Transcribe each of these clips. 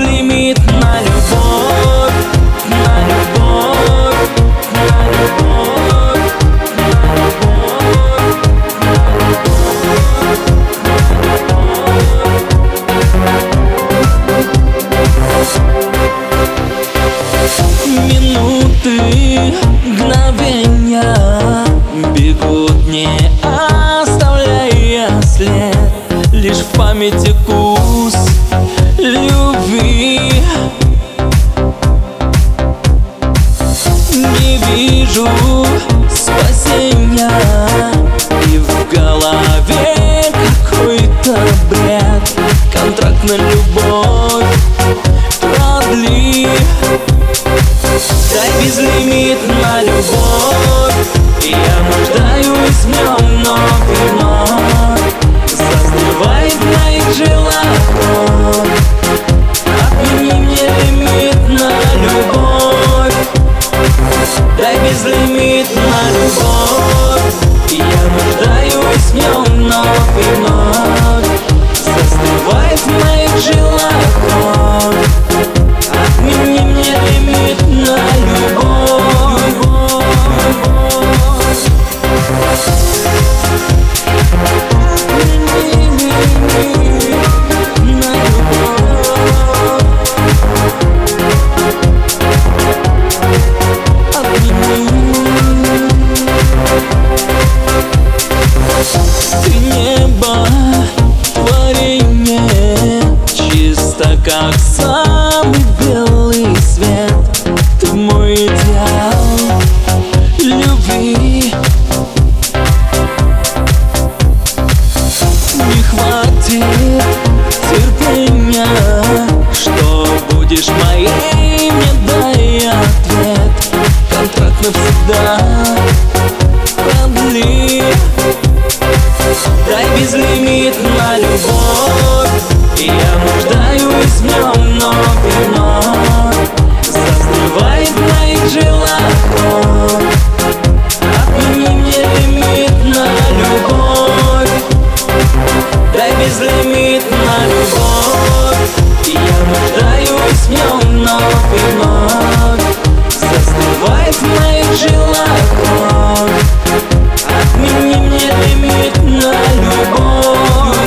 безлимит на любовь, на любовь, на любовь, на любовь. Минуты, мгновения бегут, не оставляя след, лишь в памяти вкус любви. Не вижу спасения, и в голове какой-то бред. Контракт на любовь продли, дай безлимит на любовь. И я нуждаюсь в нем вновь и вновь. Застывает в моих жилах кровь. Отмени мне лимит на любовь, дай безлимит на любовь. И я нуждаюсь в нем вновь и вновь. Застывает в моих жилах кровь. Отмени мне лимит на любовь. Как самый белый свет, ты мой идеал любви. Не хватит терпения, что будешь моей, мне дай ответ. Контракт навсегда продли, дай безлимит на любовь. И я нуждаюсь в нем вновь и вновь. Застывает в моих жилах кровь. Отмени мне лимит на любовь, дай безлимит на любовь. И я нуждаюсь в нем вновь и вновь. Застывает в моих жилах кровь. Отмени мне лимит на любовь.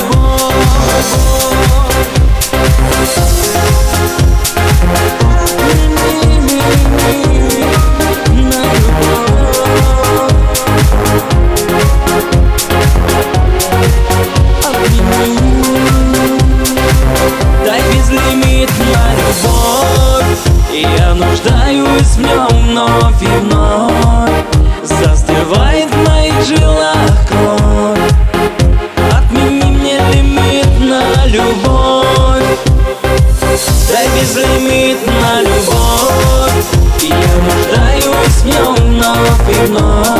И я нуждаюсь в нем вновь и вновь. Застывает в моих жилах кровь. Отмени мне лимит на любовь, дай безлимит на любовь. И я нуждаюсь в нем вновь и вновь.